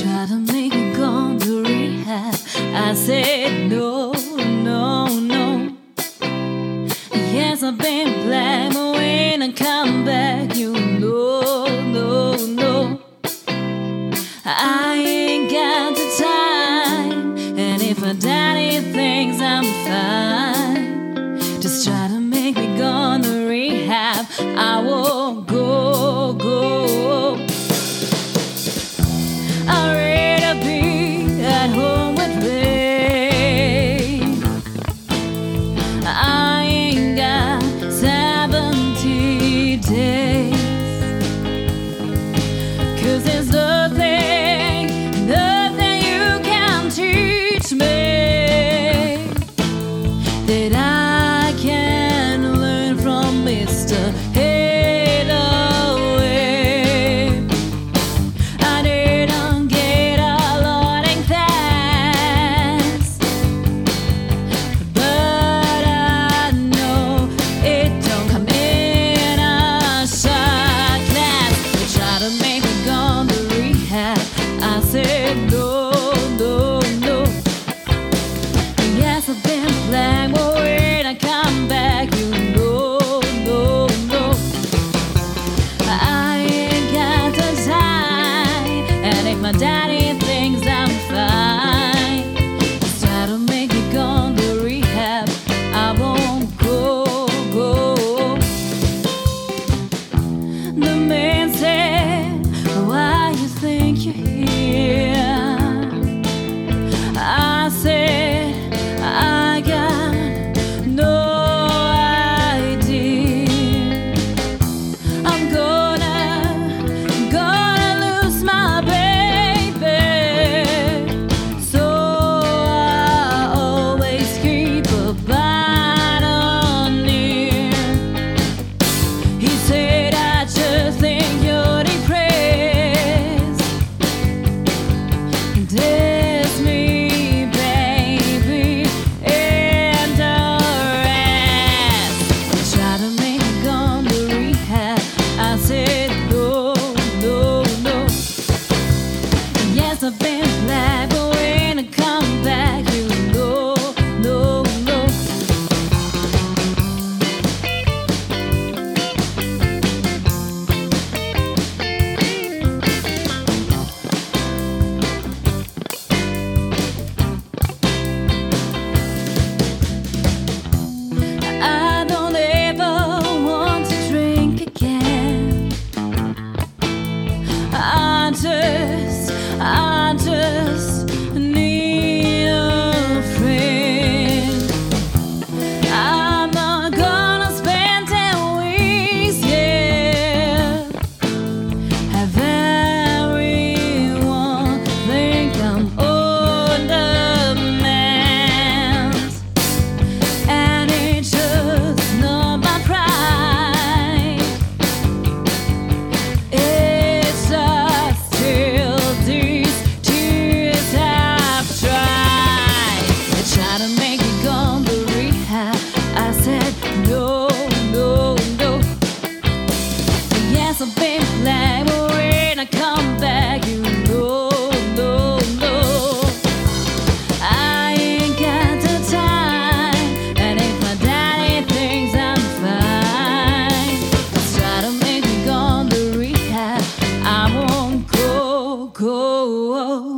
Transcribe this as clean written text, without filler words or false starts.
Try to make me go to rehab. I said no, no, no. Yes, I've been black, but when I come back, you know, no, no. I ain't got the time, and if I daddy thinks I'm fine, just try to make me go to rehab. I won't go, go. I'd rather be at home with babe. I ain't got 70 days, 'cause there's nothing you can teach me that I can learn from Mr. Hathaway. I didn't get a lot in class, but I know it don't come in a shot glass. They try to make me go to rehab. I said no, no, no. Yes, I've been black, but when I come back, you know, no, no. I ain't got the time, and if my daddy thinks I'm fine, just try to make me go to rehab. I won't go, go. The man said, why you think you're here? I said, I got no idea. I'm gonna lose my baby, so I always keep a bottle near. He said, I just think you're depressed. There's me, baby, and the rest. Try to make me go to rehab. I said no, no, no. Yes, I've been black, but when I come back, you know, no, no. I don't ever want to drink again. I just need a friend. I'm not gonna spend 10 weeks, yeah. Have everyone think I'm ornament, and it's just not my pride. It's just till these tears I've tried. They try to make me go to rehab. I said no, no, no. Yes, I've been black, but when I come back, you know, no, no. I ain't got the time, and if my daddy thinks I'm fine, just try to make me go to rehab. I won't go, go.